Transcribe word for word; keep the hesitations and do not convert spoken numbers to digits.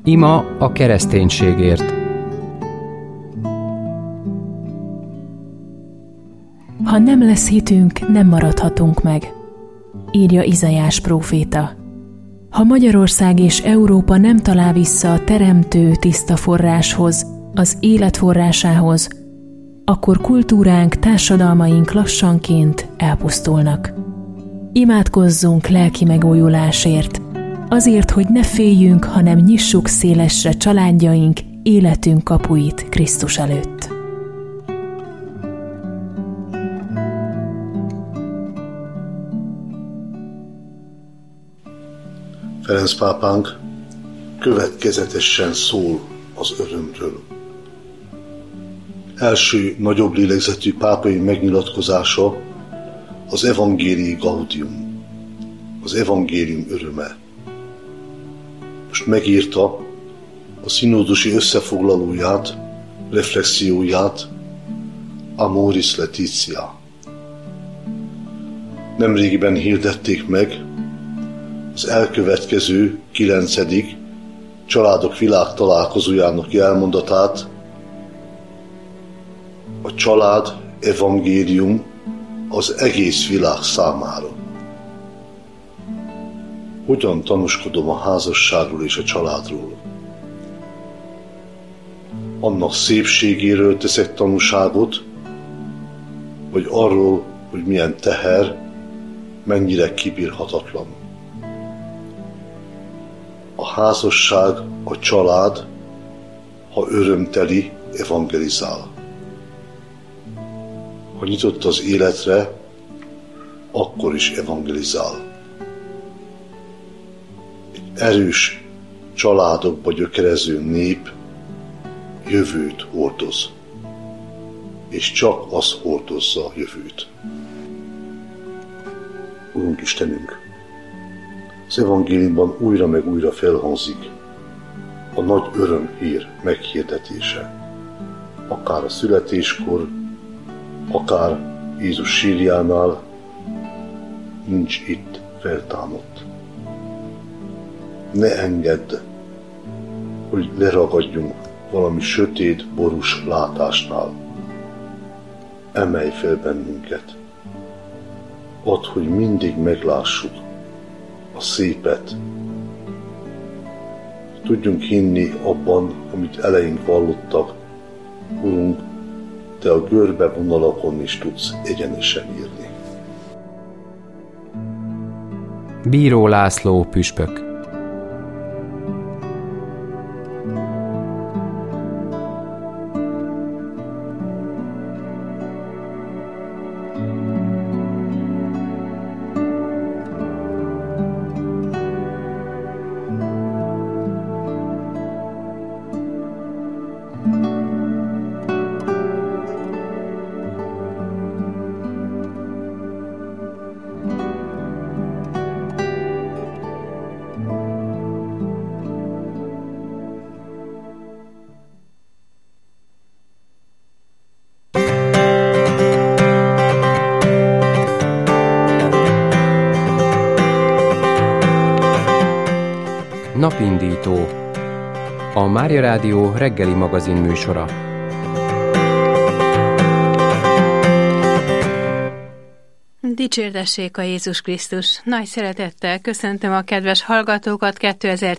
Ima a kereszténységért. Ha nem lesz hitünk, nem maradhatunk meg, írja Izaiás próféta. Ha Magyarország és Európa nem talál vissza a teremtő tiszta forráshoz, az élet forrásához, akkor kultúránk, társadalmaink lassanként elpusztulnak. Imádkozzunk lelki megújulásért, azért, hogy ne féljünk, hanem nyissuk szélesre családjaink, életünk kapuit Krisztus előtt. Ferenc pápánk következetesen szól az örömről. Első nagyobb lélegzetű pápai megnyilatkozása az Evangelii Gaudium, az evangélium öröme. Most megírta a színódusi összefoglalóját, reflexióját, Amoris Laetitia. Nemrégiben hirdették meg az elkövetkező kilencedik Családok világtalálkozójának jelmondatát, a család evangélium az egész világ számára. Hogyan tanúskodom a házasságról és a családról? Annak szépségéről teszek tanúságot, vagy arról, hogy milyen teher, mennyire kibírhatatlan. A házasság, a család, ha örömteli, evangelizál. Ha nyitott az életre, akkor is evangelizál. Egy erős családokba gyökerező nép jövőt hordoz, és csak az hordozza a jövőt. Urunk Istenünk, az evangéliumban újra meg újra felhangzik a nagy örömhír meghirdetése. Akár a születéskor, akár Jézus sírjánál, nincs itt feltámadt. Ne engedd, hogy leragadjunk valami sötét, borús látásnál. Emelj fel bennünket. Add, hogy mindig meglássuk a szépet. Tudjunk hinni abban, amit eleink vallottak. Urunk, Te a görbe vonalakon is tudsz egyenesen írni. Bíró László püspök. Napindító, a Mária Rádió reggeli magazin műsora. Dicsértessék a Jézus Krisztus! Nagy szeretettel köszöntöm a kedves hallgatókat kétezer-tizenkettő.